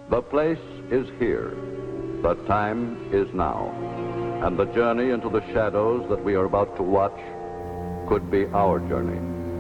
The place is here. The time is now. And the journey into the shadows that we are about to watch could be our journey.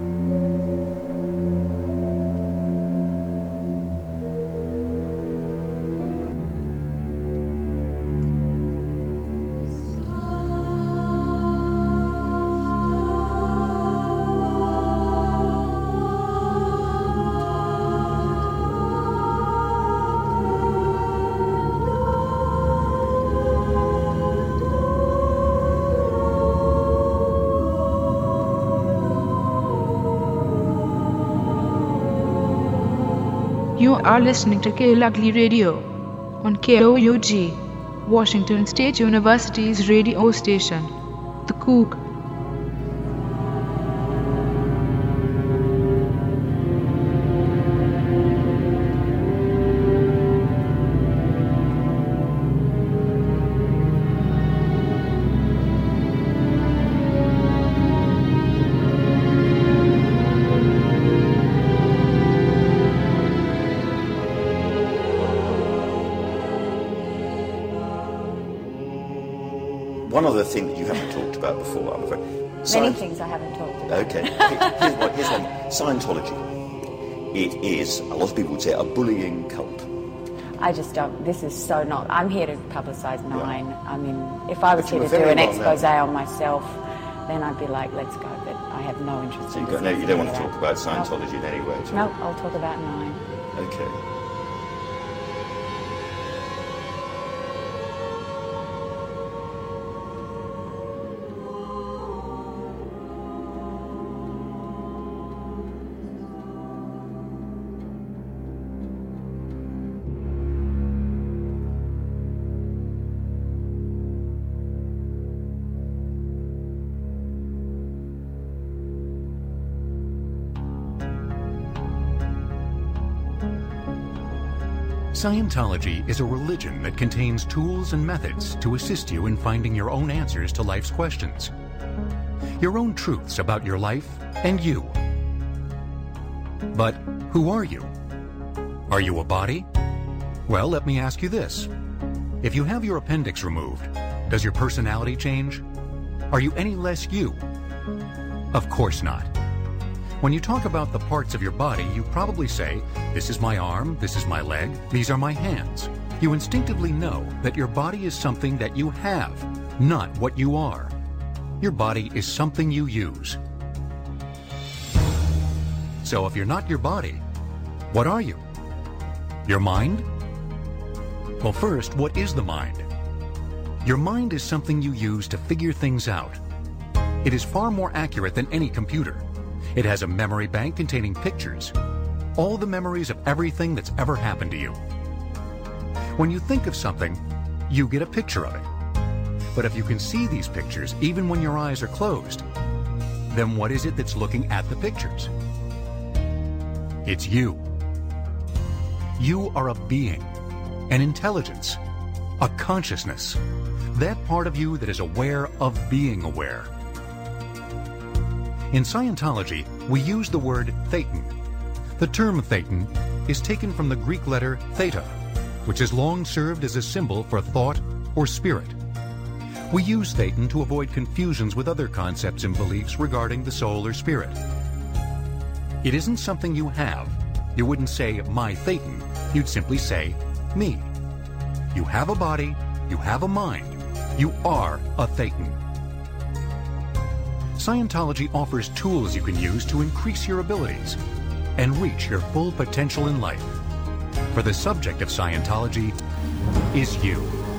You are listening to KLugly Radio on KOUG, Washington State University's radio station, The Cook. One other thing that you haven't talked about before, I'm afraid. Many things I haven't talked about. Okay. Here's one. Scientology. It is, a lot of people would say, a bullying cult. I just don't. This is so not. I'm here to publicise Nine. Yeah. I mean, if I was here to do an expose on myself, then I'd be like, let's go. But I have no interest in this. You don't want to talk about Scientology in any way at all? No, I'll talk about Nine. Okay. Scientology is a religion that contains tools and methods to assist you in finding your own answers to life's questions. Your own truths about your life and you. But who are you? Are you a body? Well, let me ask you this. If you have your appendix removed, does your personality change? Are you any less you? Of course not. When you talk about the parts of your body, you probably say, this is my arm, this is my leg, these are my hands. You instinctively know that your body is something that you have, not what you are. Your body is something you use. So if you're not your body, what are you? Your mind? Well, first, what is the mind? Your mind is something you use to figure things out. It is far more accurate than any computer. It has a memory bank containing pictures, all the memories of everything that's ever happened to you. When you think of something, you get a picture of it. But if you can see these pictures even when your eyes are closed, then what is it that's looking at the pictures? It's you. You are a being, an intelligence, a consciousness, that part of you that is aware of being aware. In Scientology, we use the word Thetan. The term Thetan is taken from the Greek letter theta, which has long served as a symbol for thought or spirit. We use Thetan to avoid confusions with other concepts and beliefs regarding the soul or spirit. It isn't something you have. You wouldn't say, my Thetan. You'd simply say, me. You have a body, you have a mind. You are a Thetan. Scientology offers tools you can use to increase your abilities and reach your full potential in life. For the subject of Scientology is you.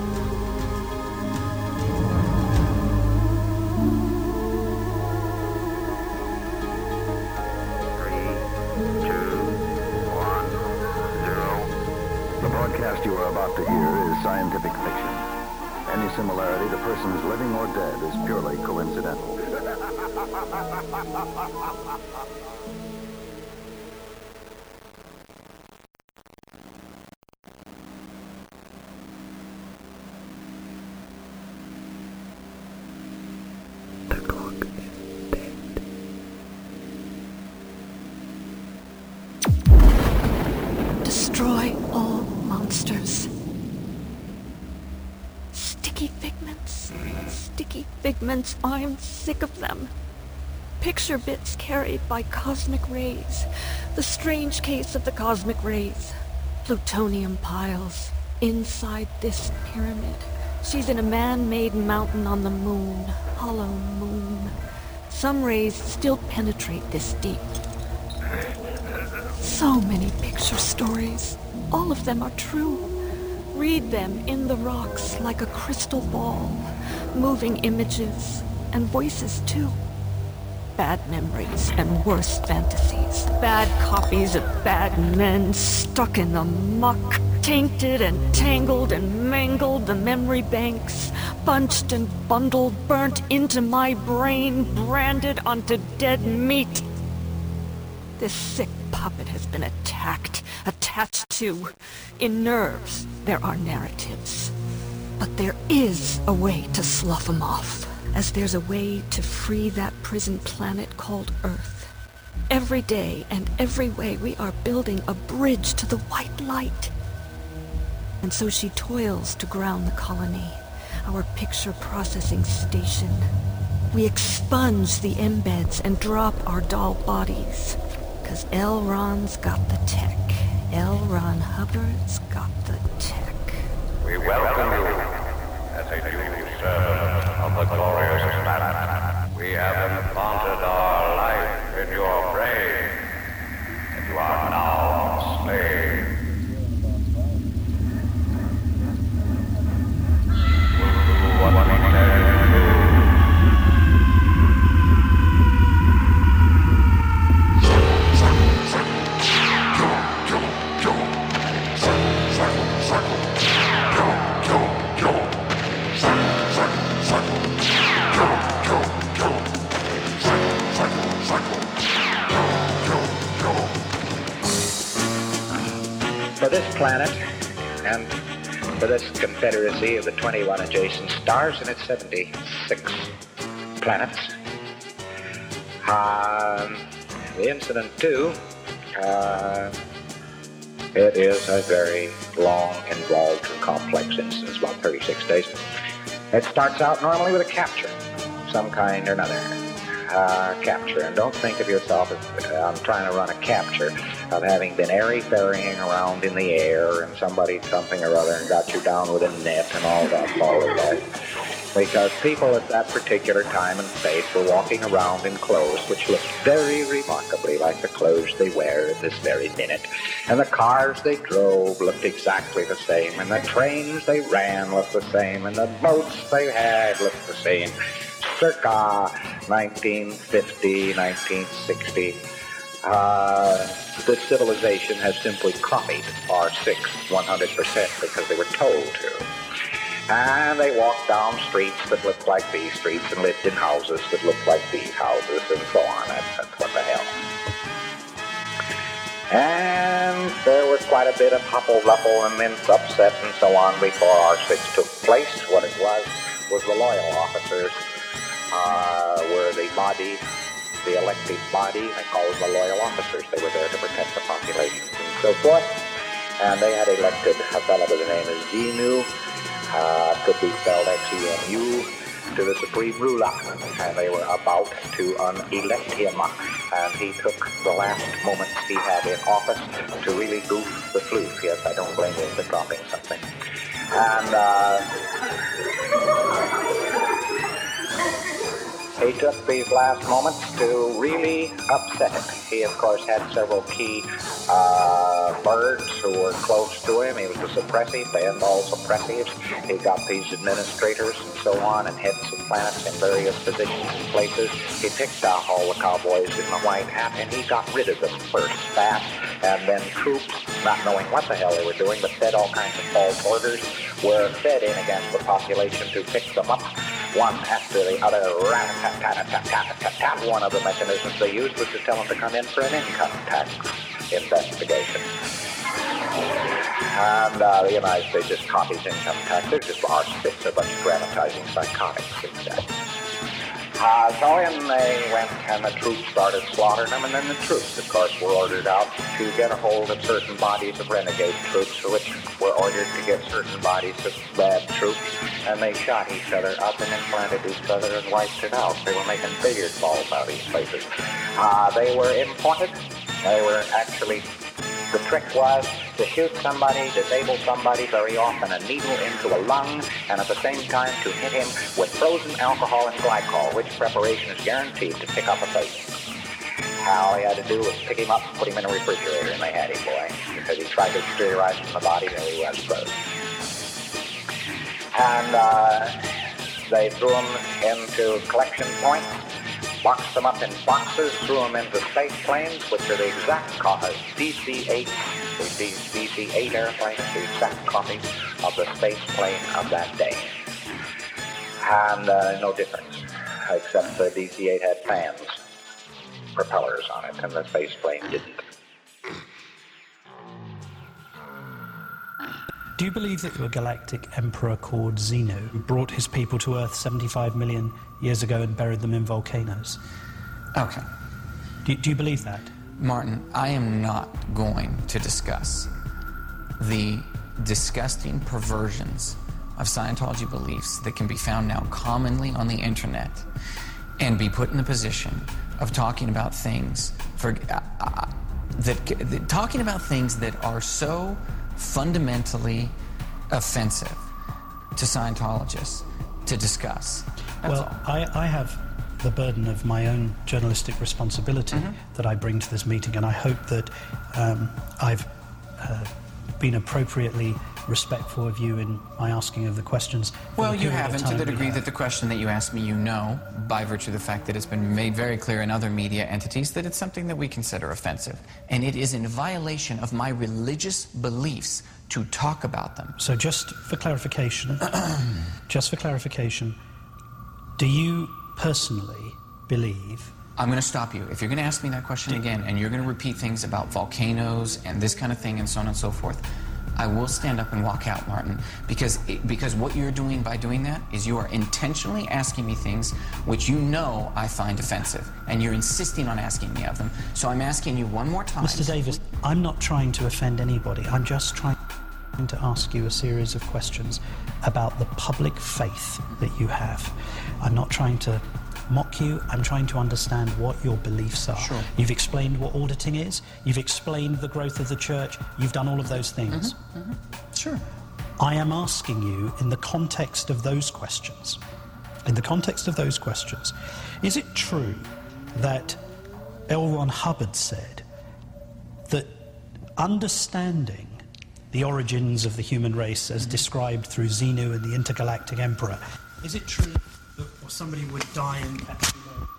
The broadcast you are about to hear is scientific fiction. Any similarity to persons living or dead is purely coincidental. Destroy all monsters. monsters. Sticky figments, I'm sick of them. Picture bits carried by cosmic rays. The strange case of the cosmic rays. Plutonium piles inside this pyramid. She's in a man-made mountain on the moon, hollow moon. Some rays still penetrate this deep. So many picture stories. All of them are true. Read them in the rocks like a crystal ball. Moving images and voices too. Bad memories and worse fantasies. Bad copies of bad men stuck in the muck. Tainted and tangled and mangled the memory banks. Bunched and bundled, burnt into my brain. Branded onto dead meat. This sick puppet has been attached to. In nerves, there are narratives. But there is a way to slough them off. As there's a way to free that prison planet called Earth. Every day and every way we are building a bridge to the white light. And so she toils to ground the colony, our picture processing station. We expunge the embeds and drop our doll bodies. 'Cause L. Ron's got the tech. L. Ron Hubbard's got the tech. We welcome you as a new servant of the glorious planet. We have implanted our life in your brain, and you are now a slave. We'll do what we can do. For this planet, and for this confederacy of the 21 adjacent stars and its 76 planets, the incident too, it is a very long, involved, and complex incident, about 36 days. It starts out normally with a capture, some kind or another. Capture, and don't think of yourself as I'm trying to run a capture of having been airy-ferrying around in the air and somebody something or other and got you down with a net and all that ball of that. Because people at that particular time and space were walking around in clothes which looked very remarkably like the clothes they wear at this very minute. And the cars they drove looked exactly the same, and the trains they ran looked the same, and the boats they had looked the same. Circa 1950, 1960, the civilization has simply copied our 100% because they were told to. And they walked down streets that looked like these streets and lived in houses that looked like these houses and so on. That's what the hell. And there was quite a bit of huffle-ruffle and then upset and so on before R6 took place. What it was the loyal officers were the body, the elected body. They called them the loyal officers. They were there to protect the population and so forth. And they had elected a fellow by the name of Xenu, could be spelled Xenu, to the supreme ruler. And they were about to elect him. And he took the last moments he had in office to really goof the floof. Yes, I don't blame him for dropping something. And he took these last moments to really upset him. He, of course, had several key birds who were close to him. He was a suppressive, banned all suppressives. He got these administrators and so on and heads of planets in various positions and places. He picked out all the cowboys in the white hat, and he got rid of them first fast. And then troops, not knowing what the hell they were doing, but fed all kinds of false orders, were fed in against the population to pick them up. One after the other, rat-a-tat-tat-tat-tat-tat-tat. One of the mechanisms they used was to tell them to come in for an income tax investigation. And the United States just copies income tax. They're just large bits, a bunch of dramatizing psychotics instead. So in they went, and the troops started slaughtering them, and then the troops, of course, were ordered out to get a hold of certain bodies of renegade troops, which were ordered to get certain bodies of bad troops, and they shot each other up and implanted each other and wiped it out. They were making billiard balls out of these places. They were imported. They were actually... The trick was to shoot somebody, disable somebody, very often a needle into a lung, and at the same time to hit him with frozen alcohol and glycol, which preparation is guaranteed to pick up a patient. All he had to do was pick him up, put him in a refrigerator, and they had him, boy, because he tried to exteriorize from the body, there he was frozen. And they threw him into collection points, boxed them up in boxes, threw them into space planes, which are the exact copies, DC-8, the DC-8 airplanes, the exact copies of the space plane of that day. And no difference, except the DC-8 had fans, propellers on it, and the space plane didn't. Do you believe that a galactic emperor called Xenu brought his people to Earth 75 million years ago and buried them in volcanoes? Okay. Do you believe that? Martin, I am not going to discuss the disgusting perversions of Scientology beliefs that can be found now commonly on the internet and be put in the position of talking about things talking about things that are so fundamentally offensive to Scientologists to discuss. That's all. I have the burden of my own journalistic responsibility that I bring to this meeting, and I hope that I've been appropriately respectful of you in my asking of the questions. Well, you haven't, to the degree that the question that you asked me, you know, by virtue of the fact that it's been made very clear in other media entities that it's something that we consider offensive. And it is in violation of my religious beliefs to talk about them. So just for clarification, do you personally believe... I'm going to stop you. If you're going to ask me that question again, and you're going to repeat things about volcanoes and this kind of thing and so on and so forth, I will stand up and walk out, Martin, because what you're doing by doing that is you are intentionally asking me things which you know I find offensive, and you're insisting on asking me of them. So I'm asking you one more time. Mr. Davis, I'm not trying to offend anybody. I'm just trying to ask you a series of questions about the public faith that you have. I'm not trying to mock you. I'm trying to understand what your beliefs are. Sure. You've explained what auditing is. You've explained the growth of the church. You've done all of those things. Sure. I am asking you in the context of those questions. Is it true that L. Ron Hubbard said that understanding the origins of the human race as described through Xenu and the intergalactic emperor, is it true that somebody would die in Pepsi?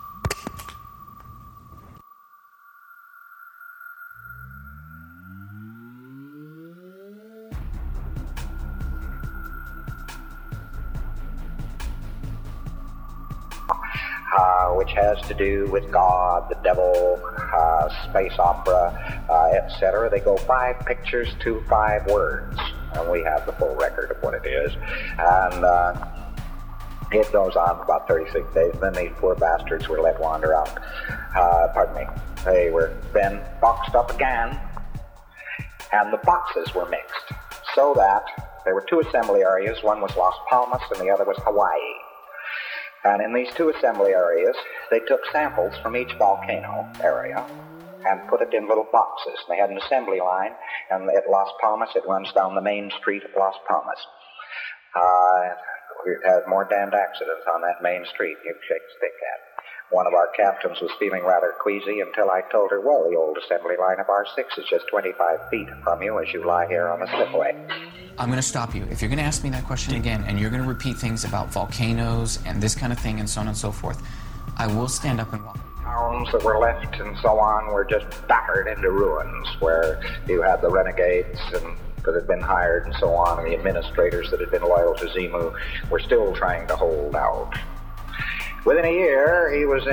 Which has to do with God, the devil, space opera, etc. They go 5 pictures to 5 words, and we have the full record of what it is. And it goes on for about 36 days. Then these poor bastards were let wander out. They were then boxed up again, and the boxes were mixed, so that there were 2 assembly areas. One was Las Palmas, and the other was Hawaii. And in these 2 assembly areas, they took samples from each volcano area and put it in little boxes. They had an assembly line, and at Las Palmas, it runs down the main street of Las Palmas. We've had more damned accidents on that main street you'd shake a stick at. One of our captains was feeling rather queasy until I told her, well, the old assembly line of R6 is just 25 feet from you as you lie here on the slipway. I'm going to stop you. If you're going to ask me that question again, and you're going to repeat things about volcanoes and this kind of thing and so on and so forth, I will stand up and walk. Towns that were left and so on were just battered into ruins, where you had the renegades and that had been hired and so on, and the administrators that had been loyal to Xenu were still trying to hold out. Within a year, he was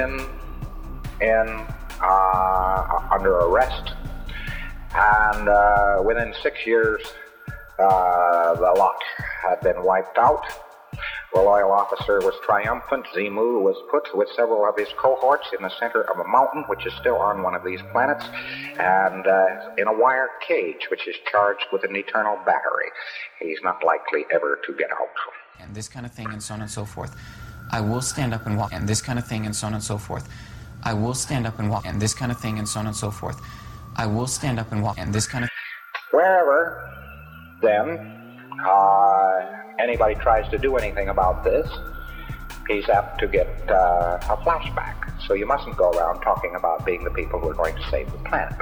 under arrest, and within 6 years, the lot had been wiped out. The loyal officer was triumphant. Zimu was put with several of his cohorts in the center of a mountain, which is still on one of these planets, and in a wire cage, which is charged with an eternal battery. He's not likely ever to get out. And this kind of thing and so on and so forth. I will stand up and walk, and this kind of thing and so on and so forth. I will stand up and walk, and this kind of thing and so on and so forth. I will stand up and walk, and this kind of... Wherever, then, anybody tries to do anything about this, he's apt to get a flashback. So you mustn't go around talking about being the people who are going to save the planet.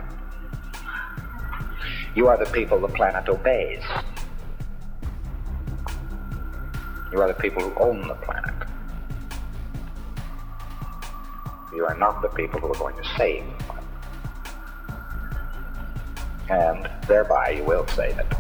You are the people the planet obeys. You are the people who own the planet. You are not the people who are going to save the planet. And thereby you will save it.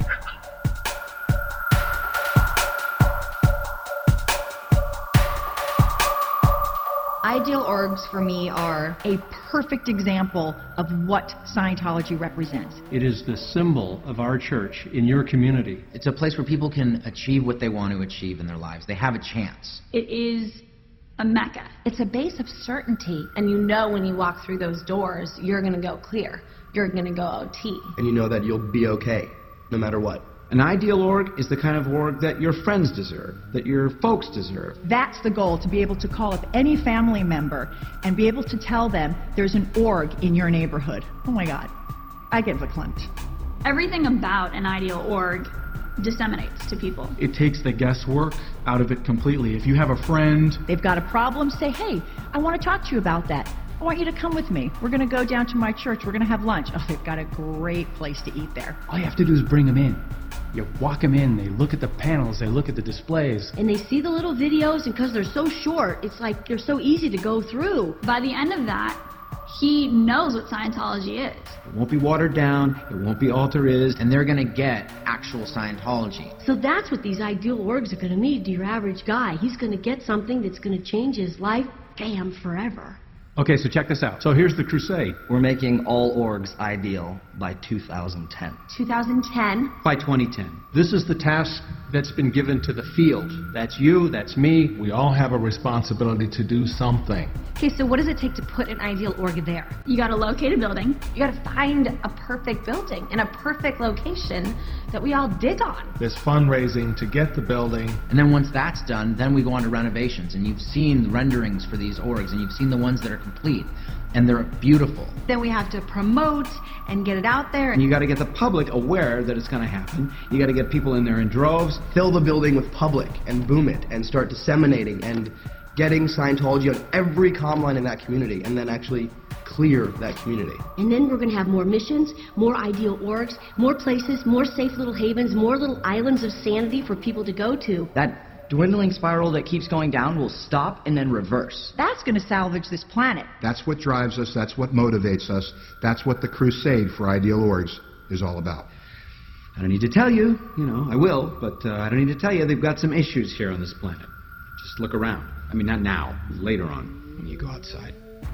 Ideal orgs for me are a perfect example of what Scientology represents. It is the symbol of our church in your community. It's a place where people can achieve what they want to achieve in their lives. They have a chance. It is a mecca. It's a base of certainty, and you know when you walk through those doors, you're going to go clear. You're going to go OT. And you know that you'll be okay, no matter what. An ideal org is the kind of org that your friends deserve, that your folks deserve. That's the goal, to be able to call up any family member and be able to tell them there's an org in your neighborhood. Oh my God, I get verklempt. Everything about an ideal org disseminates to people. It takes the guesswork out of it completely. If you have a friend... They've got a problem, say, hey, I want to talk to you about that. I want you to come with me. We're going to go down to my church. We're going to have lunch. Oh, they've got a great place to eat there. All you have to do is bring them in. You walk them in, they look at the panels, they look at the displays. And they see the little videos, and because they're so short, it's like they're so easy to go through. By the end of that, he knows what Scientology is. It won't be watered down, it won't be alter-is, and they're going to get actual Scientology. So that's what these ideal orgs are going to need to your average guy. He's going to get something that's going to change his life, bam, forever. Okay, so check this out. So here's the crusade. We're making all orgs ideal by 2010. 2010? By 2010. This is the task that's been given to the field. That's you, that's me. We all have a responsibility to do something. Okay, so what does it take to put an ideal org there? You gotta locate a building. You gotta find a perfect building in a perfect location that we all dig on. There's fundraising to get the building. And then once that's done, then we go on to renovations. And you've seen the renderings for these orgs, and you've seen the ones that are complete. And they're beautiful. Then we have to promote and get it out there. And you got to get the public aware that it's going to happen. You got to get people in there in droves. Fill the building with public and boom it and start disseminating and getting Scientology on every comm line in that community, and then actually clear that community. And then we're going to have more missions, more ideal orgs, more places, more safe little havens, more little islands of sanity for people to go to. That dwindling spiral that keeps going down will stop and then reverse. That's going to salvage this planet. That's what drives us. That's what motivates us. That's what the crusade for ideal orgs is all about. I don't need to tell you, I will, but I don't need to tell you they've got some issues here on this planet. Just look around. I mean, not now, later on, when you go outside.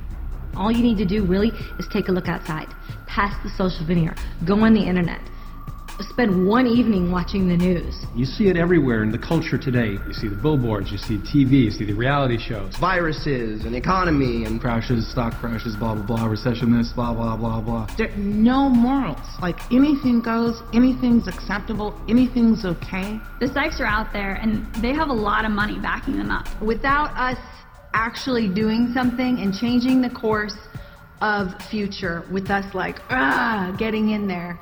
All you need to do, really, is take a look outside. Pass the social veneer. Go on the internet. Spend one evening watching the news. You see it everywhere in the culture today. You see the billboards, you see TV, you see the reality shows. Viruses and economy and crashes, stock crashes, blah, blah, blah, recession this, blah, blah, blah, blah. There are no morals. Like, anything goes, anything's acceptable, anything's okay. The psychs are out there, and they have a lot of money backing them up. Without us actually doing something and changing the course of future, with us getting in there,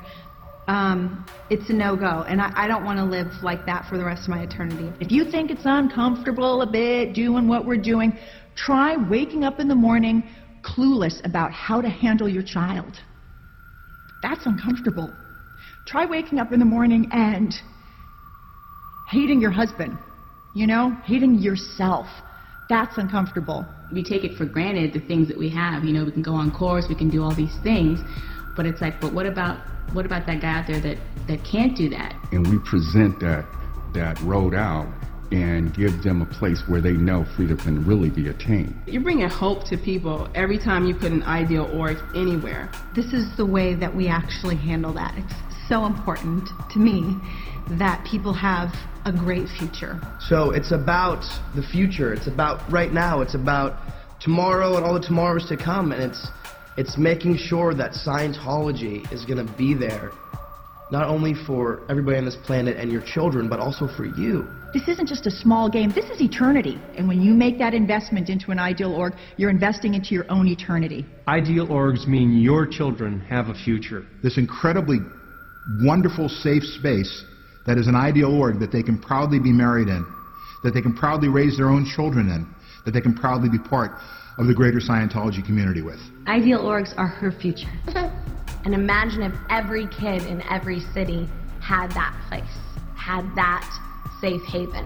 it's a no-go, and I don't want to live like that for the rest of my eternity. If you think it's uncomfortable a bit doing what we're doing, try waking up in the morning clueless about how to handle your child. That's uncomfortable. Try waking up in the morning and hating your husband, hating yourself. That's uncomfortable. We take it for granted, the things that we have. We can go on course, we can do all these things, but it's like, but what about that guy out there that can't do that? And we present that road out and give them a place where they know freedom can really be attained. You're bringing hope to people every time you put an ideal org anywhere. This is the way that we actually handle that. It's so important to me that people have a great future. So it's about the future. It's about right now. It's about tomorrow and all the tomorrows to come. And it's making sure that Scientology is going to be there, not only for everybody on this planet and your children, but also for you. This isn't just a small game. This is eternity. And when you make that investment into an ideal org, you're investing into your own eternity. Ideal orgs mean your children have a future. This incredibly wonderful, safe space that is an ideal org that they can proudly be married in, that they can proudly raise their own children in, that they can proudly be part of the greater Scientology community with. Ideal orgs are her future. And imagine if every kid in every city had that place, had that safe haven.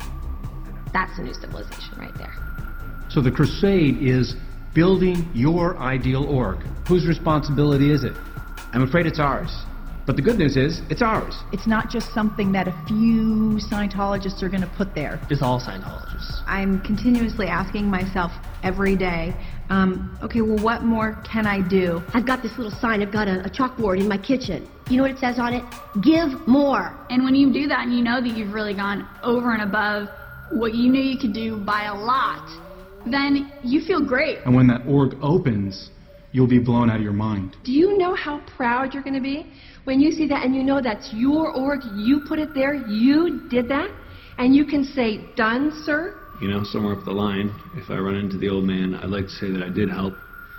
That's a new civilization right there. So the crusade is building your ideal org. Whose responsibility is it? I'm afraid it's ours. But the good news is, it's ours. It's not just something that a few Scientologists are going to put there. It's all Scientologists. I'm continuously asking myself every day, okay, well, what more can I do? I've got this little sign. I've got a chalkboard in my kitchen. You know what it says on it? Give more. And when you do that and you know that you've really gone over and above what you knew you could do by a lot, then you feel great. And when that org opens, you'll be blown out of your mind. Do you know how proud you're going to be when you see that and you know that's your org, you put it there, you did that, and you can say, done, sir? You know, somewhere up the line, if I run into the old man, I'd like to say that I did help,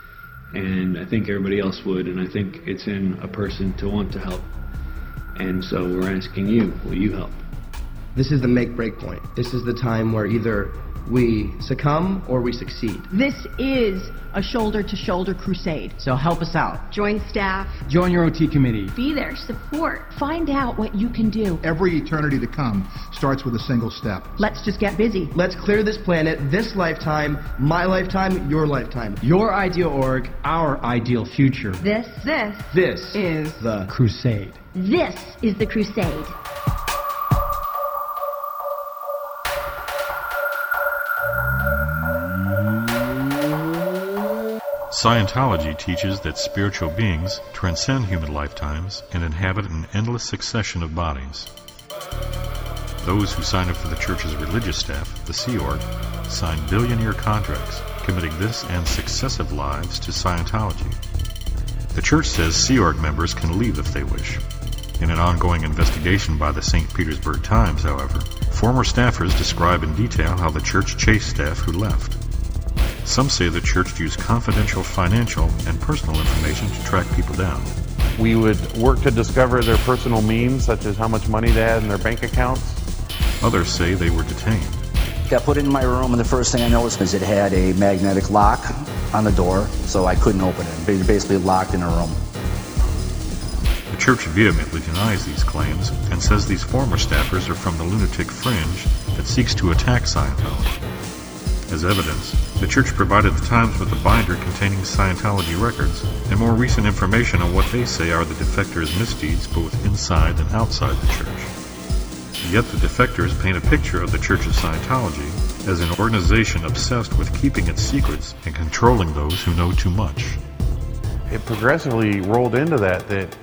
and I think everybody else would, and I think it's in a person to want to help. And so we're asking you, will you help? This is the make-break point. This is the time where either we succumb or we succeed. This is a shoulder-to-shoulder crusade. So help us out. Join staff. Join your OT committee. Be there, support. Find out what you can do. Every eternity to come starts with a single step. Let's just get busy. Let's clear this planet, this lifetime, my lifetime, your lifetime. Your ideal org, our ideal future. This is the crusade. This is the crusade. Scientology teaches that spiritual beings transcend human lifetimes and inhabit an endless succession of bodies. Those who sign up for the church's religious staff, the Sea Org, sign billion-year contracts, committing this and successive lives to Scientology. The church says Sea Org members can leave if they wish. In an ongoing investigation by the St. Petersburg Times, however, former staffers describe in detail how the church chased staff who left. Some say the church used confidential financial and personal information to track people down. We would work to discover their personal means, such as how much money they had in their bank accounts. Others say they were detained. Got put in my room, and the first thing I noticed is it had a magnetic lock on the door, so I couldn't open it. It was basically locked in a room. The church vehemently denies these claims and says these former staffers are from the lunatic fringe that seeks to attack Scientology. As evidence, the church provided the Times with a binder containing Scientology records and more recent information on what they say are the defectors' misdeeds both inside and outside the church. Yet the defectors paint a picture of the Church of Scientology as an organization obsessed with keeping its secrets and controlling those who know too much. It progressively rolled into that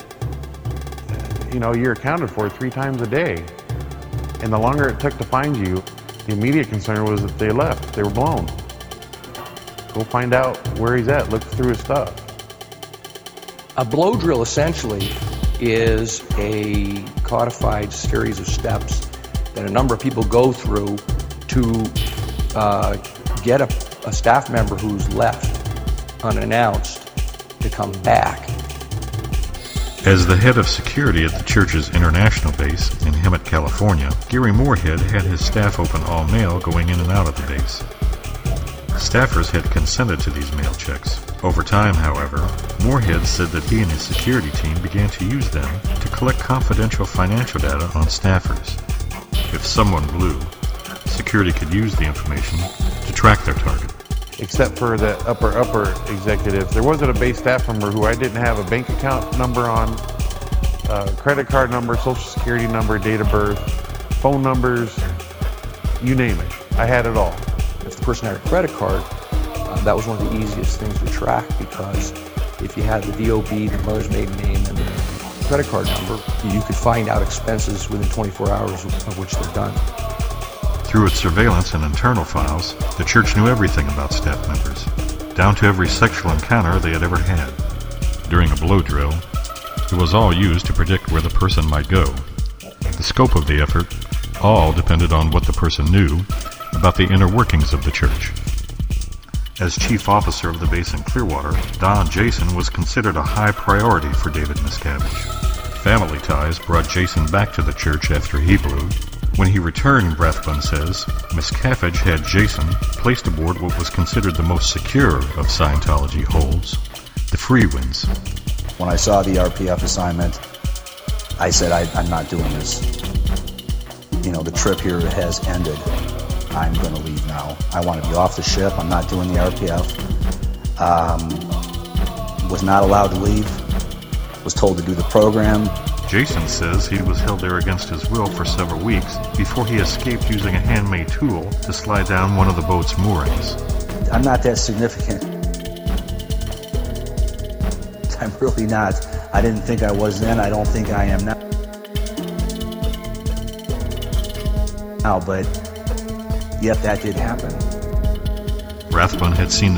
you're accounted for 3 times a day. And the longer it took to find you, the immediate concern was that they left. They were blown. Go find out where he's at. Look through his stuff. A blow drill essentially is a codified series of steps that a number of people go through to get a staff member who's left unannounced to come back. As the head of security at the church's international base in Hemet, California, Gary Moorhead had his staff open all mail going in and out of the base. Staffers had consented to these mail checks. Over time, however, Moorhead said that he and his security team began to use them to collect confidential financial data on staffers. If someone blew, security could use the information to track their target. Except for the upper executives. There wasn't a base staff member who I didn't have a bank account number on, credit card number, social security number, date of birth, phone numbers, you name it. I had it all. If the person had a credit card, that was one of the easiest things to track, because if you had the DOB, the mother's maiden name, and credit card number, you could find out expenses within 24 hours of which they're done. Through its surveillance and internal files, the church knew everything about staff members, down to every sexual encounter they had ever had. During a blow drill, it was all used to predict where the person might go. The scope of the effort all depended on what the person knew about the inner workings of the church. As chief officer of the base in Clearwater, Don Jason was considered a high priority for David Miscavige. Family ties brought Jason back to the church after he blew. When he returned, Rathbun says, Miscavige had Jason placed aboard what was considered the most secure of Scientology holds, the Freewinds. When I saw the RPF assignment, I said, I'm not doing this. You know, the trip here has ended. I'm going to leave now. I want to be off the ship. I'm not doing the RPF. Was not allowed to leave. Was told to do the program. Jason says he was held there against his will for several weeks before he escaped using a handmade tool to slide down one of the boat's moorings. I'm not that significant. I'm really not. I didn't think I was then. I don't think I am now. But yep, that did happen. Rathbun had seen the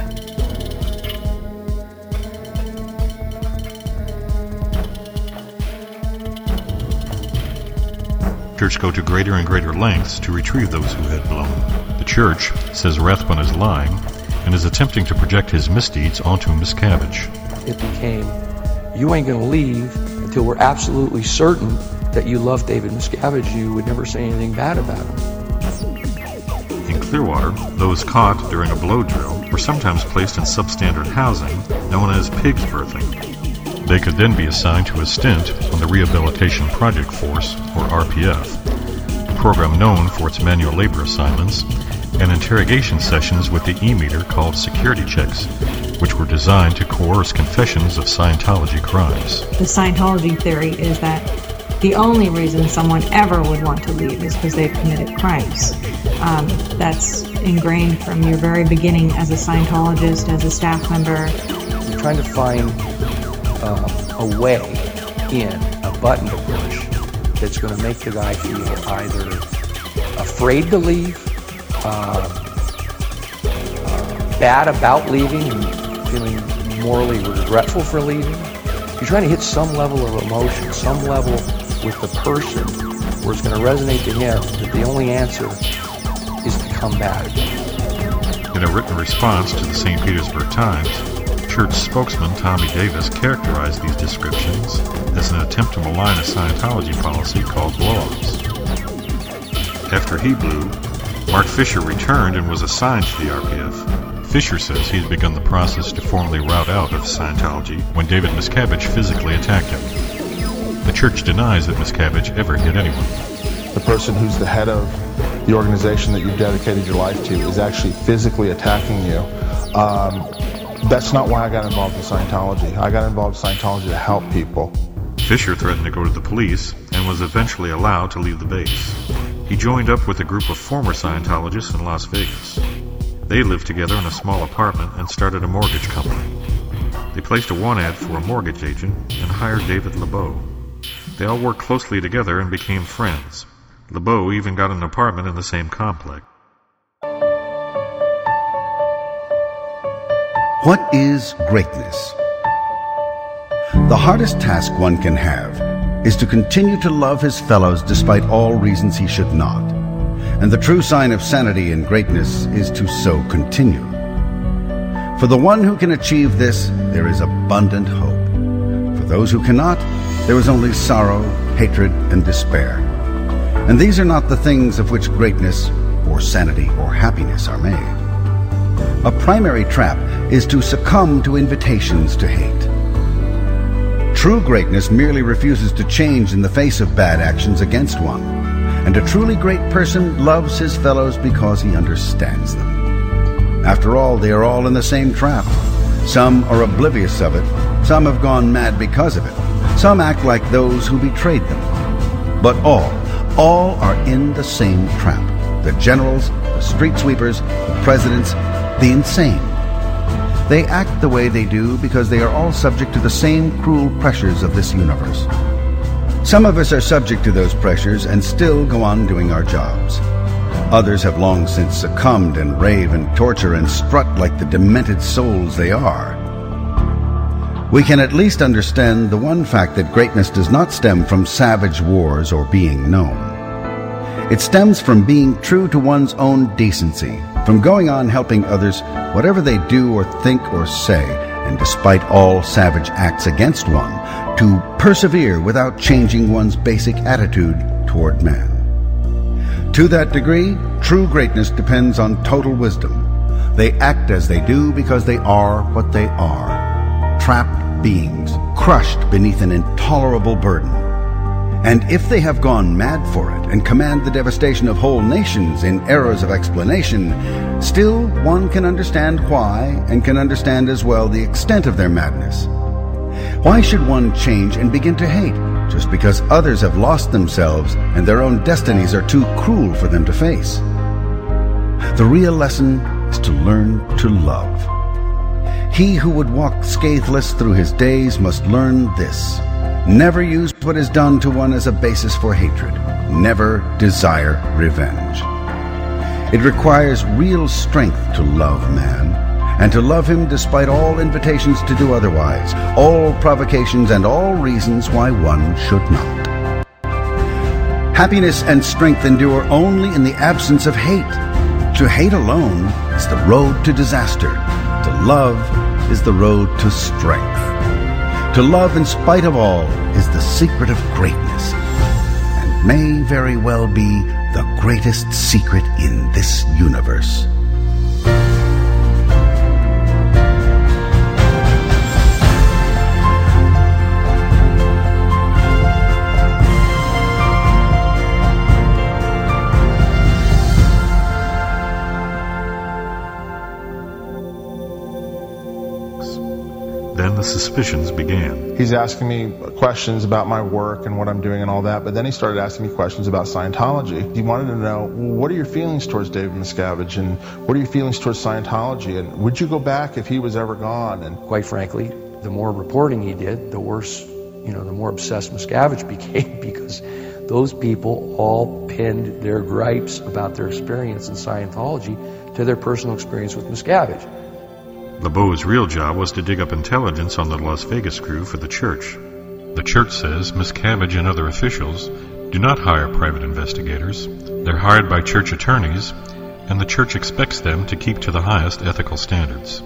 church go to greater and greater lengths to retrieve those who had blown. The church says Rathbun is lying and is attempting to project his misdeeds onto Miscavige. It became, you ain't going to leave until we're absolutely certain that you love David Miscavige. You would never say anything bad about him. In Clearwater, those caught during a blow drill were sometimes placed in substandard housing known as pigs birthing. They could then be assigned to a stint on the Rehabilitation Project Force, or RPF, a program known for its manual labor assignments and interrogation sessions with the E-meter called security checks, which were designed to coerce confessions of Scientology crimes. The Scientology theory is that the only reason someone ever would want to leave is because they've committed crimes. That's ingrained from your very beginning as a Scientologist, as a staff member. You're trying to find a way in, a button to push, that's going to make the guy feel either afraid to leave, bad about leaving, and feeling morally regretful for leaving. You're trying to hit some level of emotion, some level with the person where it's going to resonate to him that the only answer is to come back. In a written response to the St. Petersburg Times, church spokesman Tommy Davis characterized these descriptions as an attempt to malign a Scientology policy called blow-ups. After he blew, Mark Fisher returned and was assigned to the RPF. Fisher says he's begun the process to formally route out of Scientology when David Miscavige physically attacked him. The church denies that Miscavige ever hit anyone. The person who's the head of the organization that you've dedicated your life to is actually physically attacking you. That's not why I got involved in Scientology. I got involved in Scientology to help people. Fisher threatened to go to the police and was eventually allowed to leave the base. He joined up with a group of former Scientologists in Las Vegas. They lived together in a small apartment and started a mortgage company. They placed a want ad for a mortgage agent and hired David LeBeau. They all worked closely together and became friends. LeBeau even got an apartment in the same complex. What is greatness? The hardest task one can have is to continue to love his fellows despite all reasons he should not. And the true sign of sanity and greatness is to so continue. For the one who can achieve this, there is abundant hope. For those who cannot, there is only sorrow, hatred, and despair. And these are not the things of which greatness, or sanity, or happiness are made. A primary trap is to succumb to invitations to hate. True greatness merely refuses to change in the face of bad actions against one. And a truly great person loves his fellows because he understands them. After all, they are all in the same trap. Some are oblivious of it. Some have gone mad because of it. Some act like those who betrayed them. But all are in the same trap. The generals, the street sweepers, the presidents, the insane. They act the way they do because they are all subject to the same cruel pressures of this universe. Some of us are subject to those pressures and still go on doing our jobs. Others have long since succumbed and rave and torture and strut like the demented souls they are. We can at least understand the one fact that greatness does not stem from savage wars or being known. It stems from being true to one's own decency, from going on helping others whatever they do or think or say, and despite all savage acts against one, to persevere without changing one's basic attitude toward man. To that degree, true greatness depends on total wisdom. They act as they do because they are what they are, trapped beings, crushed beneath an intolerable burden. And if they have gone mad for it and command the devastation of whole nations in eras of explanation, still one can understand why and can understand as well the extent of their madness. Why should one change and begin to hate just because others have lost themselves and their own destinies are too cruel for them to face? The real lesson is to learn to love. He who would walk scatheless through his days must learn this: never use what is done to one as a basis for hatred. Never desire revenge. It requires real strength to love man, and to love him despite all invitations to do otherwise, all provocations and all reasons why one should not. Happiness and strength endure only in the absence of hate. To hate alone is the road to disaster. To love is the road to strength. To love in spite of all is the secret of greatness, and may very well be the greatest secret in this universe. Then the suspicions began. He's asking me questions about my work and what I'm doing and all that, but then he started asking me questions about Scientology. He wanted to know, what are your feelings towards David Miscavige, and what are your feelings towards Scientology, and would you go back if he was ever gone? And quite frankly, the more reporting he did, the worse, the more obsessed Miscavige became, because those people all pinned their gripes about their experience in Scientology to their personal experience with Miscavige. LeBeau's real job was to dig up intelligence on the Las Vegas crew for the church. The church says Miscavige and other officials do not hire private investigators. They're hired by church attorneys, and the church expects them to keep to the highest ethical standards.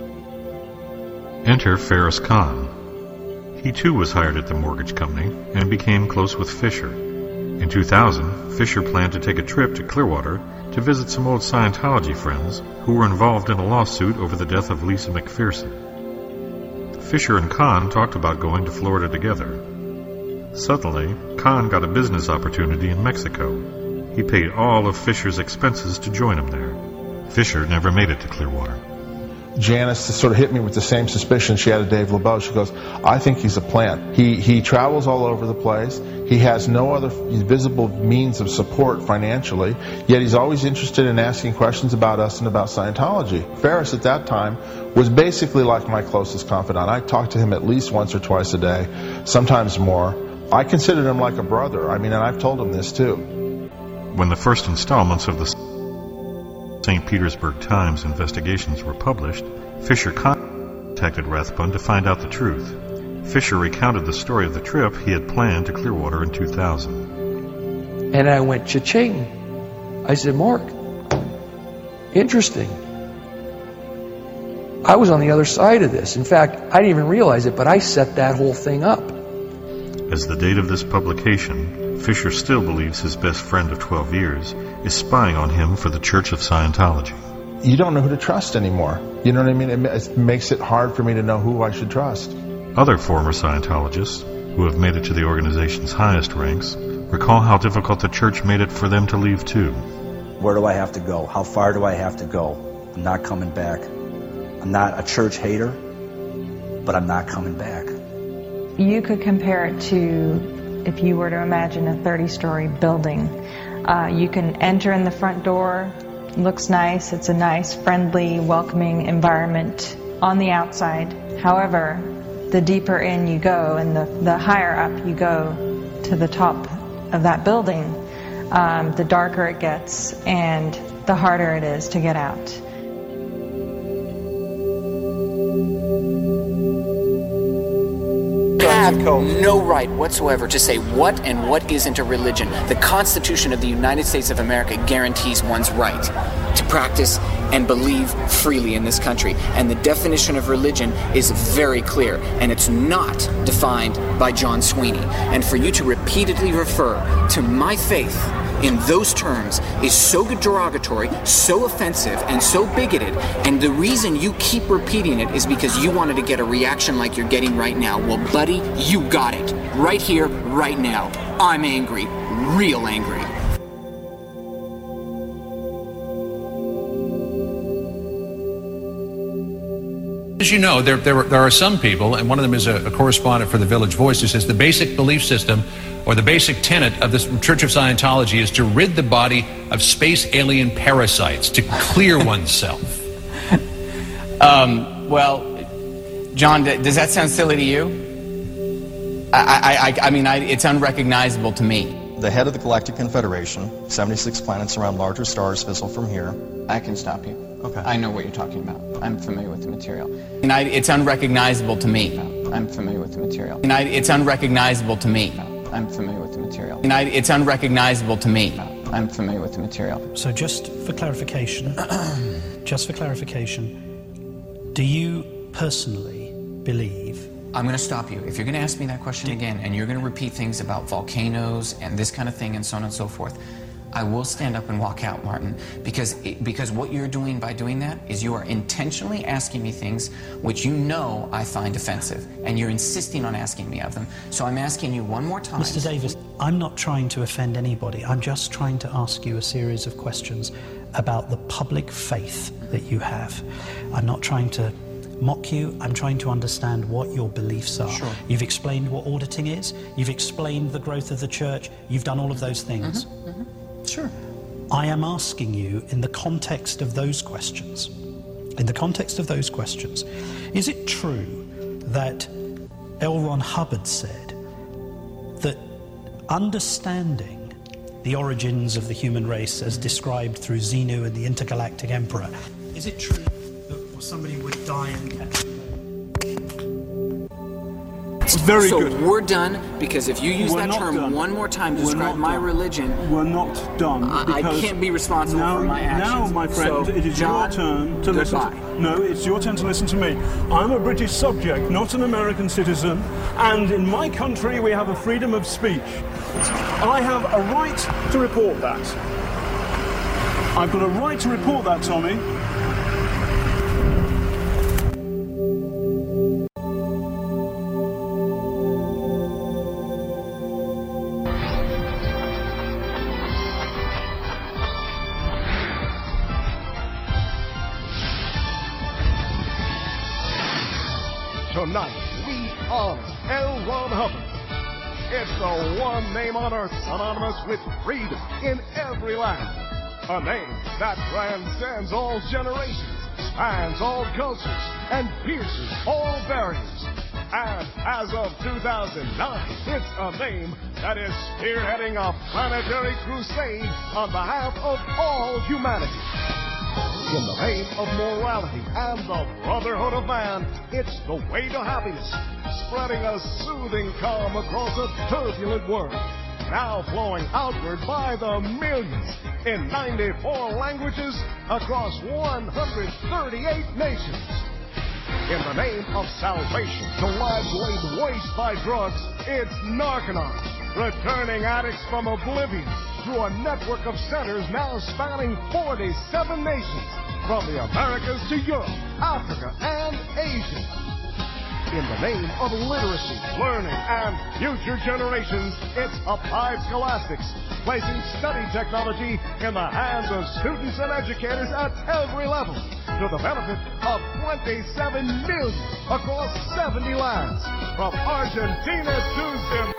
Enter Ferris Kahn. He too was hired at the mortgage company and became close with Fisher. In 2000, Fisher planned to take a trip to Clearwater to visit some old Scientology friends who were involved in a lawsuit over the death of Lisa McPherson. Fisher and Kahn talked about going to Florida together. Suddenly, Kahn got a business opportunity in Mexico. He paid all of Fisher's expenses to join him there. Fisher never made it to Clearwater. Janice sort of hit me with the same suspicion she had of Dave LeBeau. She goes, I think he's a plant. He travels all over the place. He has no other visible means of support financially, yet he's always interested in asking questions about us and about Scientology. Ferris at that time was basically like my closest confidant. I talked to him at least once or twice a day, sometimes more. I considered him like a brother. And I've told him this too. When the first installments of the St. Petersburg Times investigations were published, Fisher contacted Rathbun to find out the truth. Fisher recounted the story of the trip he had planned to Clearwater in 2000. And I went, cha-ching. I said, Mark, interesting. I was on the other side of this. In fact, I didn't even realize it, but I set that whole thing up. As the date of this publication, Fisher still believes his best friend of 12 years is spying on him for the Church of Scientology. You don't know who to trust anymore. You know what I mean? It makes it hard for me to know who I should trust. Other former Scientologists, who have made it to the organization's highest ranks, recall how difficult the church made it for them to leave too. Where do I have to go? How far do I have to go? I'm not coming back. I'm not a church hater, but I'm not coming back. You could compare it to if you were to imagine a 30-story building. You can enter in the front door, looks nice, it's a nice, friendly, welcoming environment. on the outside. However, the deeper in you go and the higher up you go to the top of that building, the darker it gets and the harder it is to get out. Have no right whatsoever to say what and what isn't a religion. The Constitution of the United States of America guarantees one's right to practice and believe freely in this country. And the definition of religion is very clear, and it's not defined by John Sweeney. And for you to repeatedly refer to my faith in those terms is so derogatory, so offensive, and so bigoted, and the reason you keep repeating it is because you wanted to get a reaction like you're getting right now. Well, buddy, you got it. Right here, right now. I'm angry. Real angry. As you know, there are some people, and one of them is a correspondent for the Village Voice, who says the basic belief system or the basic tenet of the Church of Scientology is to rid the body of space alien parasites, to clear oneself. Well, John, does that sound silly to you? I mean, it's unrecognizable to me. The head of the Galactic Confederation, 76 planets around larger stars fizzle from here. I can stop you. Okay. I know what you're talking about. I'm familiar with the material. And it's unrecognizable to me. I'm familiar with the material. And it's unrecognizable to me. I'm familiar with the material. And it's unrecognizable to me. I'm familiar with the material. So just for clarification, do you personally believe... I'm going to stop you. If you're going to ask me that question again, and you're going to repeat things about volcanoes and this kind of thing and so on and so forth, I will stand up and walk out, Martin, because what you're doing by doing that is you are intentionally asking me things which you know I find offensive, and you're insisting on asking me of them. So I'm asking you one more time. Mr. Davis, I'm not trying to offend anybody. I'm just trying to ask you a series of questions about the public faith that you have. I'm not trying to mock you. I'm trying to understand what your beliefs are. Sure. You've explained what auditing is. You've explained the growth of the church. You've done all of those things. Sure. I am asking you in the context of those questions. Is it true that L. Ron Hubbard said that understanding the origins of the human race as described through Xenu and the intergalactic emperor, is it true that somebody would die and catch the Very good. So we're done, because if you use that term one more time to describe my religion... We're not done. I can't be responsible for my actions. Now, my friend, so, it is John, your turn to listen. No, it's your turn to listen to me. I'm a British subject, not an American citizen, and in my country we have a freedom of speech. I have a right to report that. I've got a right to report that, Tommy. Tonight, we honor L. Ron Hubbard. It's the one name on earth synonymous with freedom in every land. A name that transcends all generations, spans all cultures, and pierces all barriers. And as of 2009, it's a name that is spearheading a planetary crusade on behalf of all humanity. In the name of morality and the brotherhood of man, it's the way to happiness, spreading a soothing calm across a turbulent world, now flowing outward by the millions in 94 languages across 138 nations. In the name of salvation to lives laid waste by drugs, it's Narconon, returning addicts from oblivion through a network of centers now spanning 47 nations, from the Americas to Europe, Africa, and Asia. In the name of literacy, learning, and future generations, it's Applied Scholastics, placing study technology in the hands of students and educators at every level, to the benefit of 27 million across 70 lands, from Argentina to Zimbabwe.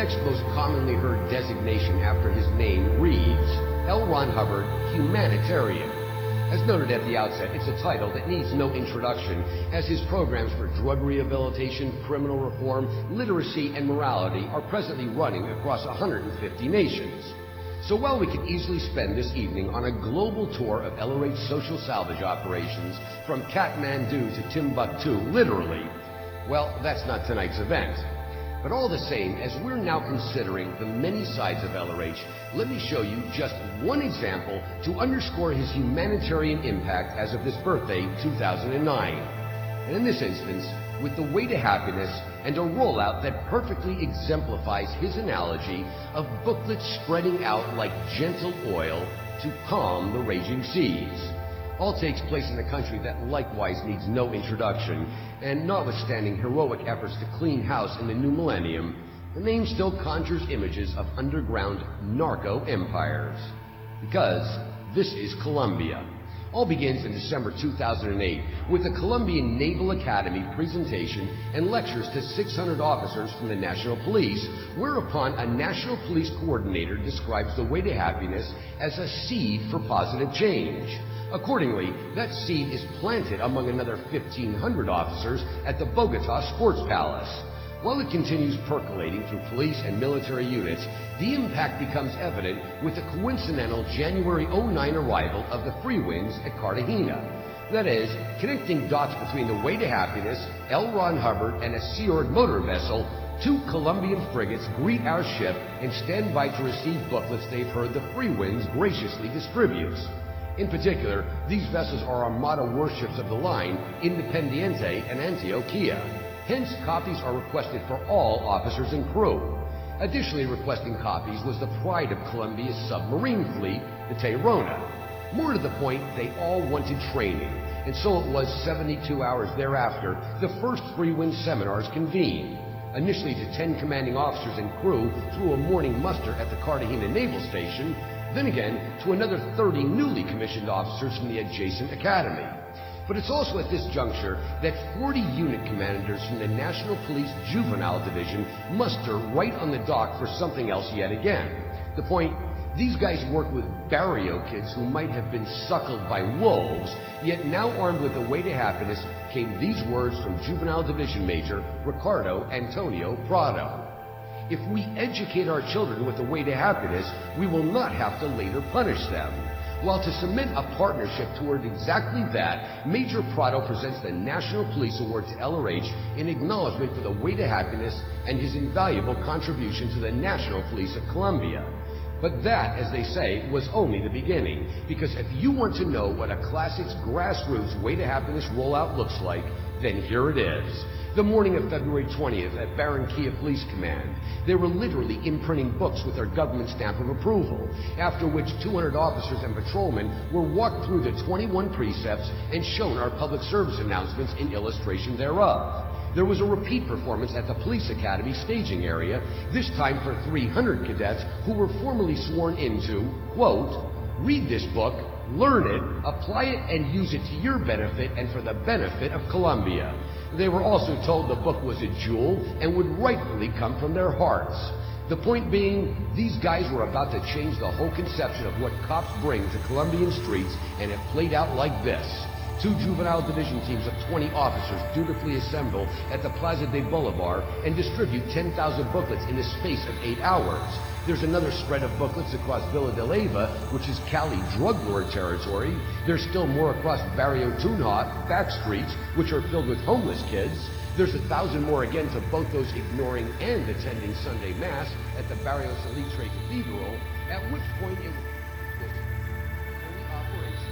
next most commonly heard designation after his name reads L. Ron Hubbard, Humanitarian. As noted at the outset, it's a title that needs no introduction, as his programs for drug rehabilitation, criminal reform, literacy, and morality are presently running across 150 nations. So while we could easily spend this evening on a global tour of LRH social salvage operations from Kathmandu to Timbuktu, literally, well, that's not tonight's event. But all the same, as we're now considering the many sides of LRH, let me show you just one example to underscore his humanitarian impact as of this birthday, 2009. And in this instance, with The Way to Happiness and a rollout that perfectly exemplifies his analogy of booklets spreading out like gentle oil to calm the raging seas. All takes place in a country that likewise needs no introduction, and notwithstanding heroic efforts to clean house in the new millennium, the name still conjures images of underground narco empires. Because this is Colombia. All begins in December 2008 with the Colombian Naval Academy presentation and lectures to 600 officers from the National Police, whereupon a National Police coordinator describes The Way to Happiness as a seed for positive change. Accordingly, that seed is planted among another 1,500 officers at the Bogota Sports Palace. While it continues percolating through police and military units, the impact becomes evident with the coincidental January 09 arrival of the Free Winds at Cartagena. That is, connecting dots between The Way to Happiness, L. Ron Hubbard, and a Sea Org motor vessel, 2 Colombian frigates greet our ship and stand by to receive booklets they've heard the Free Winds graciously distributes. In particular, these vessels are Armada warships of the line Independiente and Antioquia. Hence, copies are requested for all officers and crew. Additionally requesting copies was the pride of Colombia's submarine fleet, the Tayrona. More to the point, they all wanted training, and so it was 72 hours thereafter the first Free Wind seminars convened. Initially to 10 commanding officers and crew through a morning muster at the Cartagena Naval Station, then again to another 30 newly commissioned officers from the adjacent academy. But it's also at this juncture that 40 unit commanders from the National Police Juvenile Division muster right on the dock for something else yet again. The point, these guys work with barrio kids who might have been suckled by wolves, yet now armed with The Way to Happiness came these words from Juvenile Division Major Ricardo Antonio Prado. If we educate our children with The Way to Happiness, we will not have to later punish them. While to cement a partnership toward exactly that, Major Prado presents the National Police Award to LRH in acknowledgement for The Way to Happiness and his invaluable contribution to the National Police of Colombia. But that, as they say, was only the beginning, because if you want to know what a classic's grassroots Way to Happiness rollout looks like, then here it is. The morning of February 20th at Barranquilla Police Command, they were literally imprinting books with their government stamp of approval, after which 200 officers and patrolmen were walked through the 21 precepts and shown our public service announcements in illustration thereof. There was a repeat performance at the Police Academy staging area, this time for 300 cadets who were formally sworn into, quote, read this book, learn it, apply it, and use it to your benefit and for the benefit of Colombia. They were also told the book was a jewel and would rightfully come from their hearts. The point being, these guys were about to change the whole conception of what cops bring to Colombian streets, and it played out like this. 2 juvenile division teams of 20 officers dutifully assemble at the Plaza de Bolivar and distribute 10,000 booklets in the space of 8 hours. There's another spread of booklets across Villa de Leyva, which is Cali drug lord territory. There's still more across Barrio Tunja, back streets, which are filled with homeless kids. There's 1,000 more again to both those ignoring and attending Sunday Mass at the Barrio Salitre Cathedral, at which point it was only operation.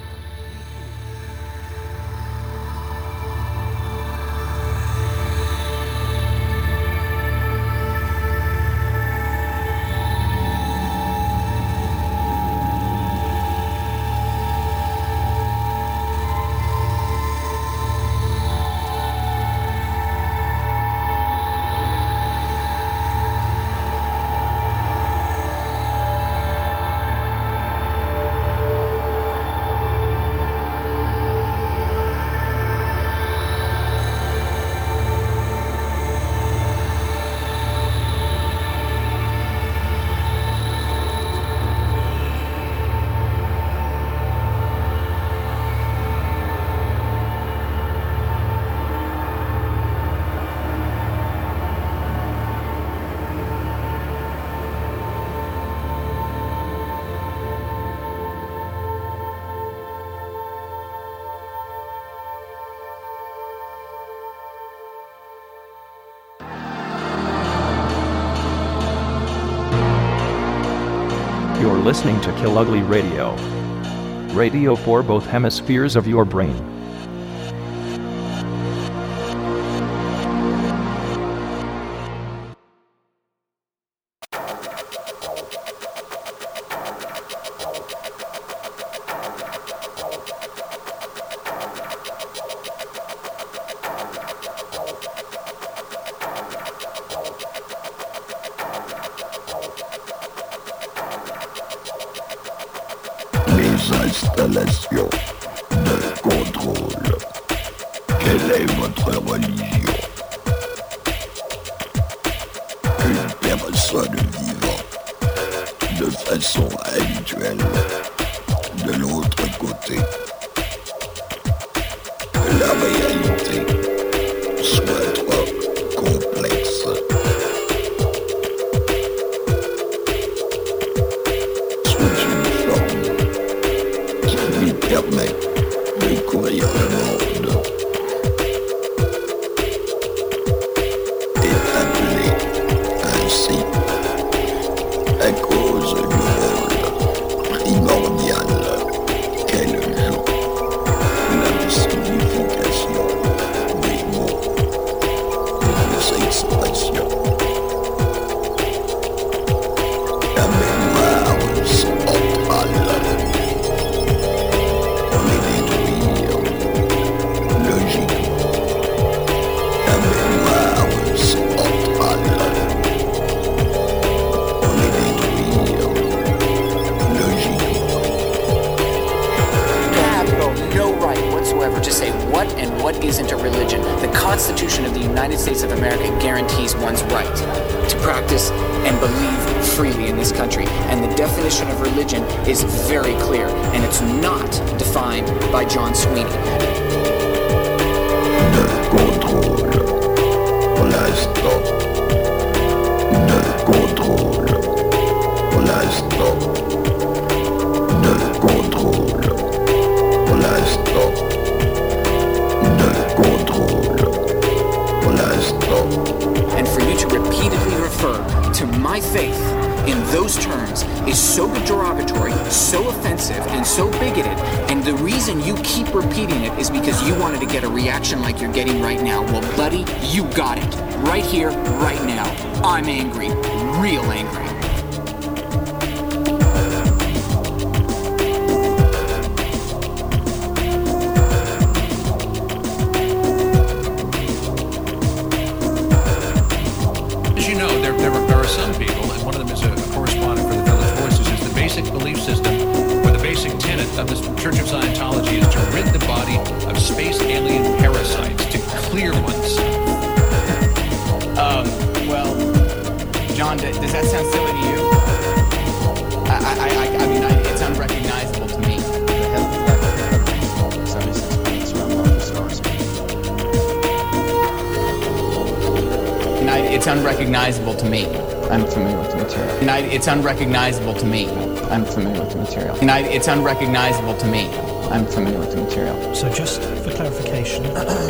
You're listening to Kill Ugly Radio. Radio for both hemispheres of your brain. Installation de contrôle. Quelle est votre religion? Une personne vivant de façon habituelle de l'autre côté. Que la réalité soit trop complexe. Permet de courir le monde et appelé ainsi à cause du rôle primordial qu'elle joue, la signification des mots et des expressions. La mémoire centrale. To say what and what isn't a religion. The Constitution of the United States of America guarantees one's right to practice and believe freely in this country. And the definition of religion is very clear, and it's not defined by John Sweeney. De contrôle pour l'instant. De contrôle pour l'instant. De contrôle pour l'instant. And for you to repeatedly refer to my faith in those terms is so derogatory, so offensive, and so bigoted, and the reason you keep repeating it is because you wanted to get a reaction like you're getting right now. Well, buddy, you got it. Right here, right now. I'm angry. Real angry. Some people, and one of them is a correspondent for the Village Voices, is the basic belief system or the basic tenet of the Church of Scientology is to rid the body of space alien parasites, to clear oneself. Well, John, does that sound silly to you? I mean, it's unrecognizable to me. It's unrecognizable to me. I'm familiar with the material. It's unrecognizable to me. I'm familiar with the material. It's unrecognizable to me. I'm familiar with the material. So just for clarification,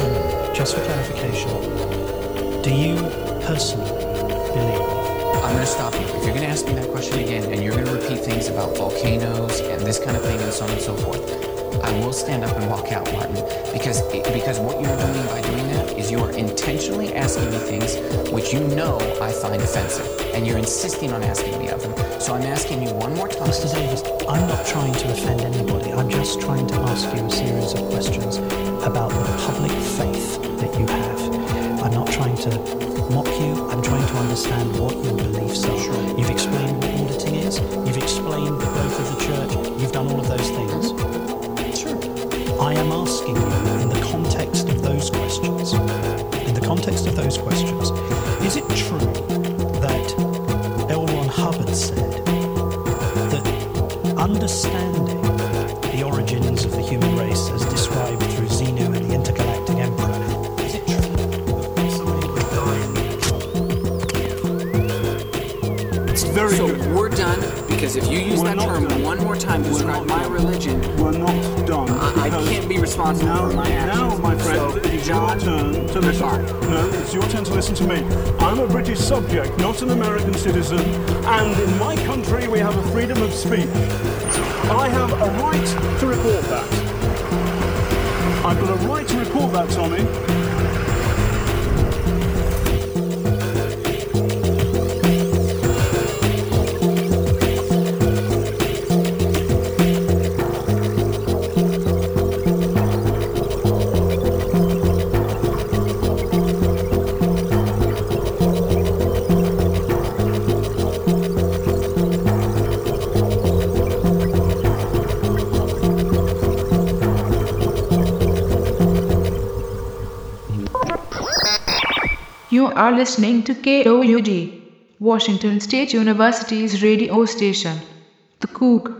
do you personally believe? I'm going to stop you. If you're going to ask me that question again, and you're going to repeat things about volcanoes and this kind of thing and so on and so forth, I will stand up and walk out, Martin, because what you're doing by doing that is you are intentionally asking me things which you know I find offensive, and you're insisting on asking me of them. So I'm asking you one more time. Mr. Davis, I'm not trying to offend anybody. I'm just trying to ask you a series of questions about the public faith that you have. I'm not trying to mock you. I'm trying to understand what your beliefs are. Sure. You've explained what auditing is. You've explained the growth of the church. You've done all of those things. I am asking you in the context of those questions, is it true that L. Ron Hubbard said that understanding the origins of the human race as described through Xenu and the intergalactic emperor, is it true that somebody would die in It's very so good. We're done because Because if you use that term one more time to describe my religion, we're not done. I can't be responsible for my actions. Now, my friend, So, it's John, your turn to listen. sorry. No, it's your turn to listen to me. I'm a British subject, not an American citizen, and in my country we have a freedom of speech. I have a right to report that. I've got a right to report that, Tommy. You are listening to KOUD, Washington State University's radio station, The Coog.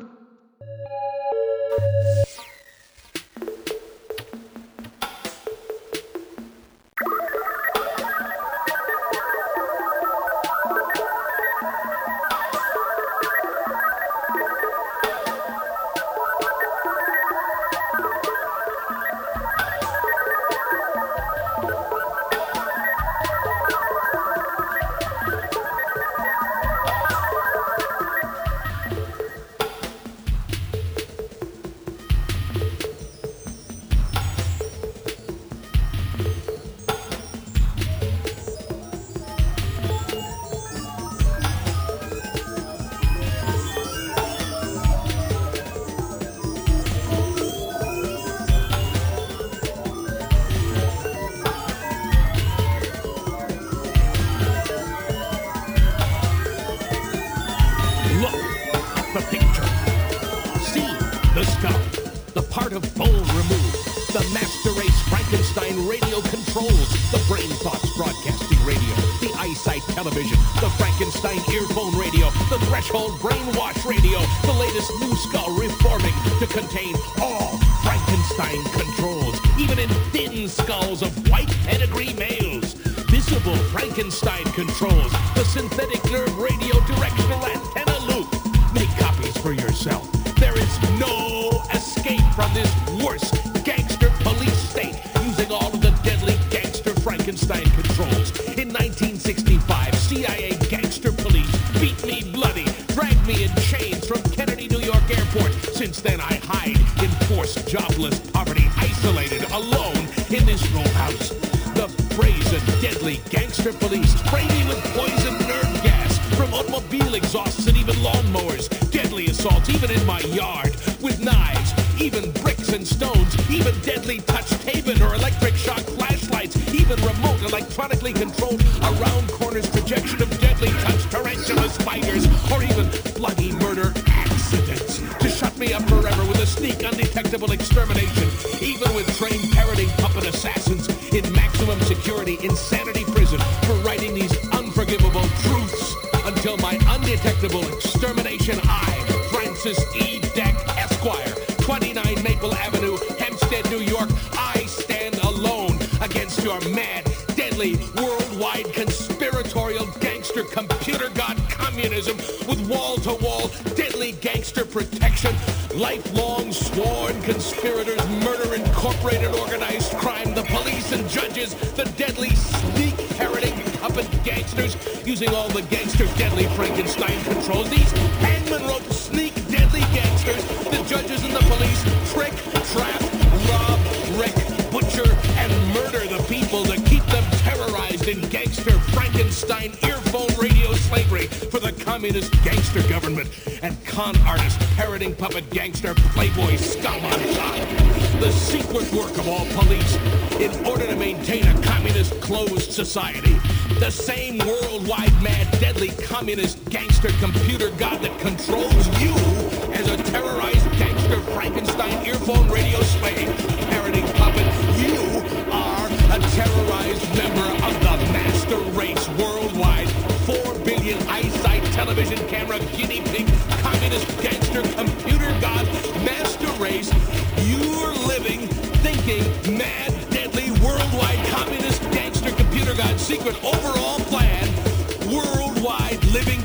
Society. The same worldwide mad, deadly communist gangster computer god that controls you as a terrorized gangster Frankenstein earphone radio slave, parroting puppet. You are a terrorized member of the master race worldwide, 4 billion eyesight television camera guinea pig communist gangster computer god master race. You're living, thinking, mad, deadly worldwide communist gangster computer god secret overall plan, worldwide living death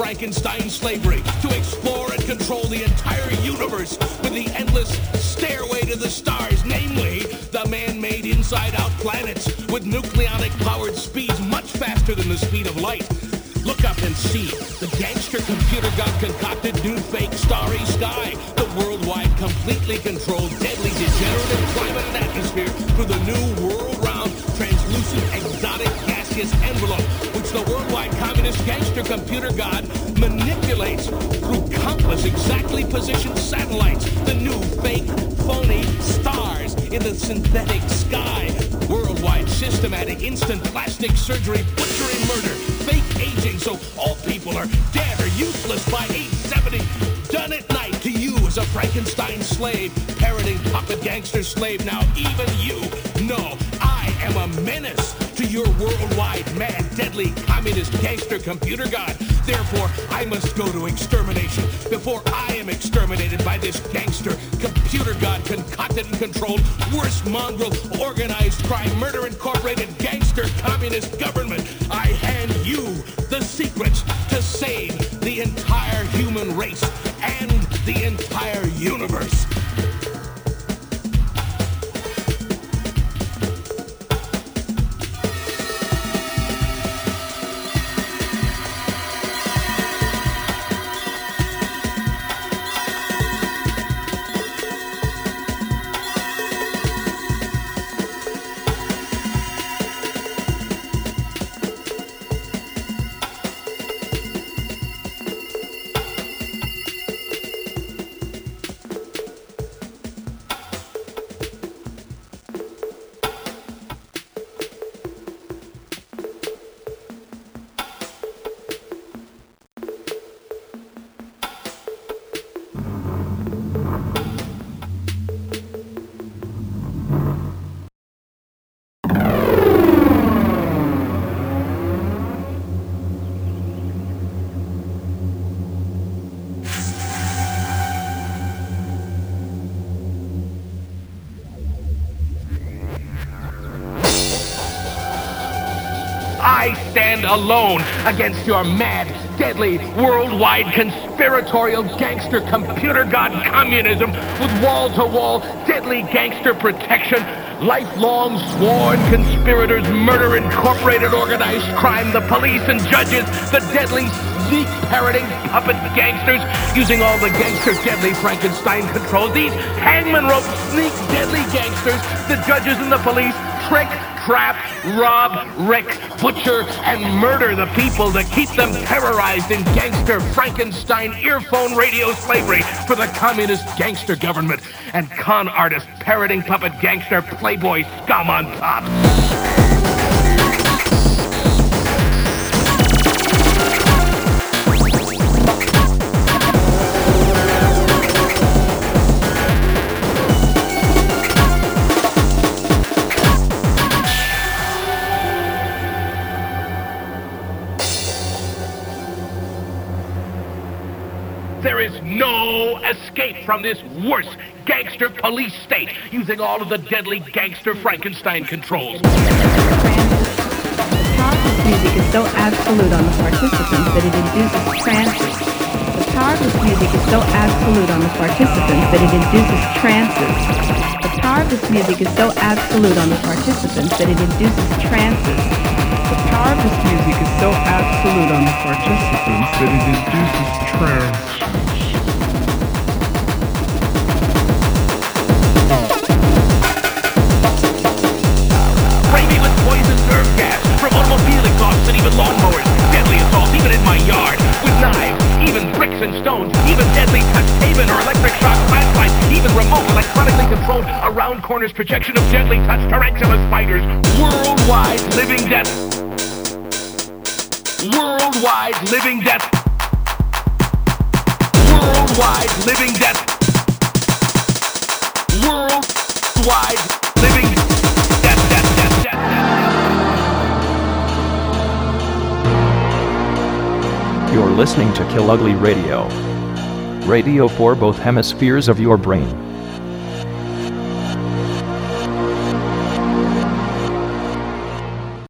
Frankenstein slavery, to explore and control the entire universe with the endless stairway to the stars, namely the man-made inside-out planets with nucleonic-powered speeds much faster than the speed of light. Look up and see the gangster computer god concocted new fake starry sky, the worldwide completely controlled deadly degenerative climate and atmosphere through the new world-round translucent exotic gaseous envelope, which the worldwide communist gangster computer god manipulates through countless exactly positioned satellites, the new fake phony stars in the synthetic sky, worldwide systematic instant plastic surgery butchery murder, fake aging so all people are dead or useless by 870, done at night to you as a Frankenstein slave, parroting puppet gangster slave. Now even you know I am a menace to your worldwide mad deadly communist gangster computer god. Therefore I must go to extermination before I am exterminated by this gangster computer god concocted and controlled worst mongrel organized crime murder incorporated gangster communist government. I hand you the secrets to save the entire human race and the entire universe. I stand alone against your mad, deadly, worldwide conspiratorial gangster computer god communism with wall-to-wall deadly gangster protection, lifelong sworn conspirators, murder incorporated organized crime, the police and judges, the deadly sneak parroting puppet gangsters using all the gangster deadly Frankenstein controls. These hangman rope sneak deadly gangsters, the judges and the police trick, trap, rob, wreck, butcher, and murder the people to keep them terrorized in gangster Frankenstein earphone radio slavery for the communist gangster government and con artist parroting puppet gangster playboy scum on top. There is no escape from this worst gangster police state using all of the deadly gangster Frankenstein controls. The power of this music is so absolute on the participants that it induces trances. The power of this music is so absolute on the participants that it induces trances. The power of this music is so absolute on the participants that it induces trances. The power of this music is so absolute on the participants that it induces trance. Spray me with poison nerve gas from automobile exhausts and even lawnmowers. Deadly assault even in my yard. With knives, even bricks and stones, even deadly touch haven or electric shock flashlights, even remote electronically controlled around corners projection of deadly touch tarantula spiders. Worldwide living death. Worldwide living death. Worldwide living death. Worldwide living death. You're listening to Kill Ugly Radio. Radio for both hemispheres of your brain.